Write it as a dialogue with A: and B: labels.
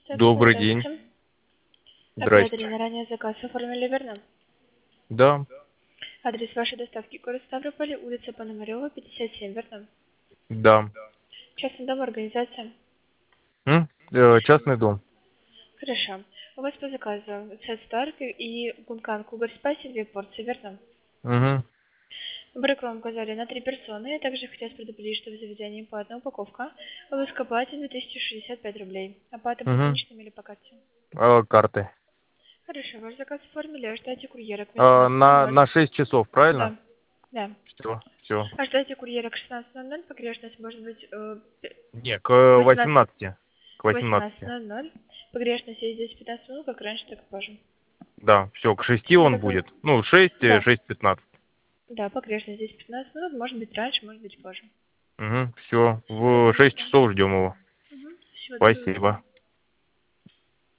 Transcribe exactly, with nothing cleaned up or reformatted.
A: Так,
B: Добрый день.
A: здравствуйте. Оператор
B: Здрасте.
A: на ранее заказ оформили, верно?
B: Да,
A: Адрес вашей доставки город Ставрополь, улица Пономарева, пятьдесят семь, верно?
B: да.
A: Частный дом, организация.
B: М? Э, частный дом.
A: Хорошо. У вас по заказу сет Старк и Гункан Кугар Спайси, две порции, верно?
B: Угу.
A: Брык вам указали на три персоны. Я также хотела предупредить, что в заведении по одна упаковка. Вы оплате две тысячи шестьдесят пять рублей. Оплата будет
B: Угу.
A: наличными или по карте?
B: А, карты.
A: Хорошо, ваш заказ оформили, ожидайте курьера к
B: А,
A: восемнадцати
B: на,
A: ноль-ноль.
B: на шесть часов, правильно?
A: Да, да.
B: Все, все.
A: Ожидайте курьера к шестнадцати ноль-ноль, погрешность может быть э,
B: Не, к э,
A: восемнадцать
B: восемнадцати. К
A: к восемнадцати
B: восемнадцати.
A: ноль-ноль. Погрешность есть десять пятнадцать минут, как раньше, так и позже.
B: Да, все, к шести
A: Вы
B: он
A: такой?
B: будет. Ну, шесть,
A: Да,
B: шесть пятнадцать.
A: да, погрешность десять пятнадцать минут, может быть раньше, может быть позже.
B: Угу. Все,
A: Всего
B: в шесть
A: доброго.
B: часов ждем его.
A: Мгм. Всего доброго, до свидания.
B: Спасибо.